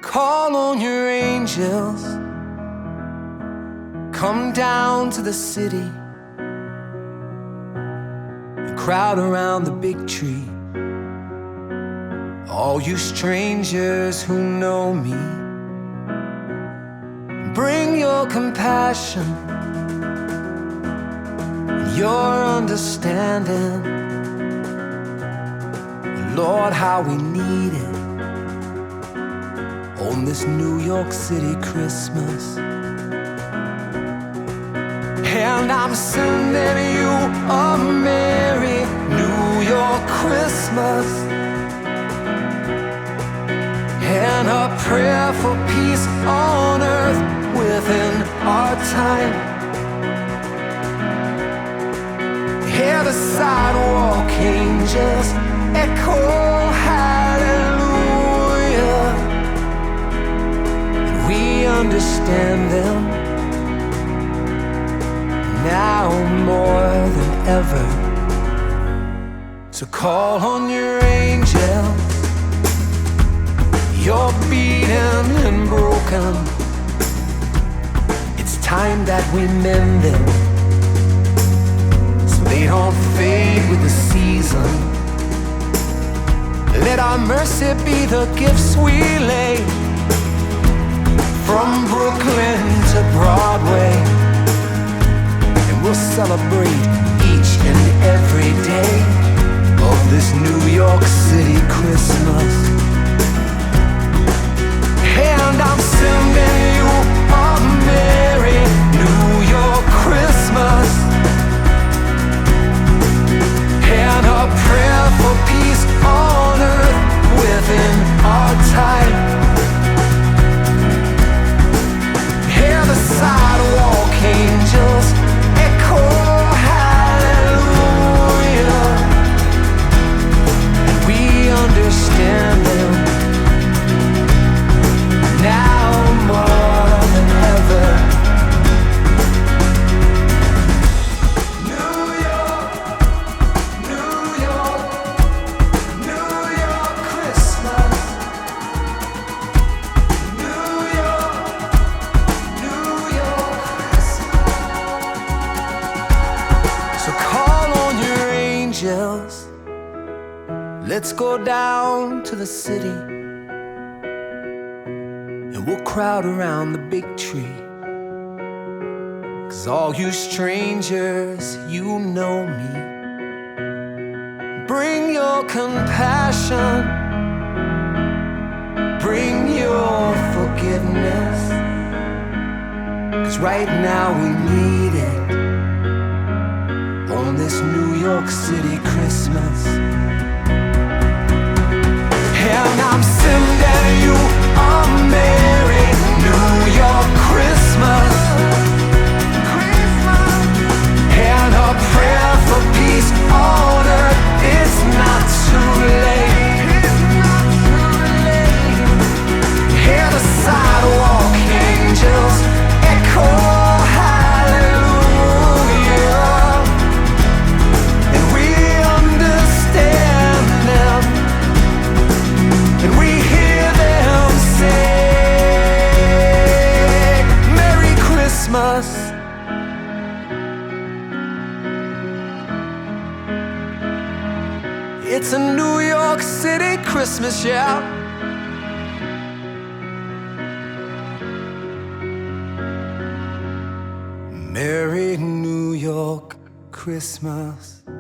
Call on your angels, come down to the city and crowd around the big tree. All you strangers who know me, bring your compassion and your understanding. Lord, how we need it on this New York City Christmas. And I'm sending you a Merry New York Christmas and a prayer for peace on earth within our time. Hear the sidewalk angels echo hallelujah, and we understand them now more than ever. So call on your angels, you're beaten and broken. It's time that we mend them so they don't fade with the season. Let our mercy be the gifts we lay from Brooklyn to Broadway, and we'll celebrate each and every day of this New York City Christmas. And I'm sending you a Merry New York Christmas and a prayer for peace on earth within our time. Hear the sidewalk angels echo hallelujah, and we understand them now more than ever. New York, New York, New York Christmas. New York, New York Christmas. So call on your angels, let's go down to the city and we'll crowd around the big tree. 'Cause all you strangers, you know me, bring your compassion, bring your forgiveness, 'cause right now we need it on this New York City Christmas. And I'm sending you a Merry New York Christmas and a prayer for peace on earth. It's not too late. Hear the sidewalk angels echo hallelujah, and we understand them, and we hear them say Merry Christmas. It's a New York City Christmas, yeah. Merry New York Christmas.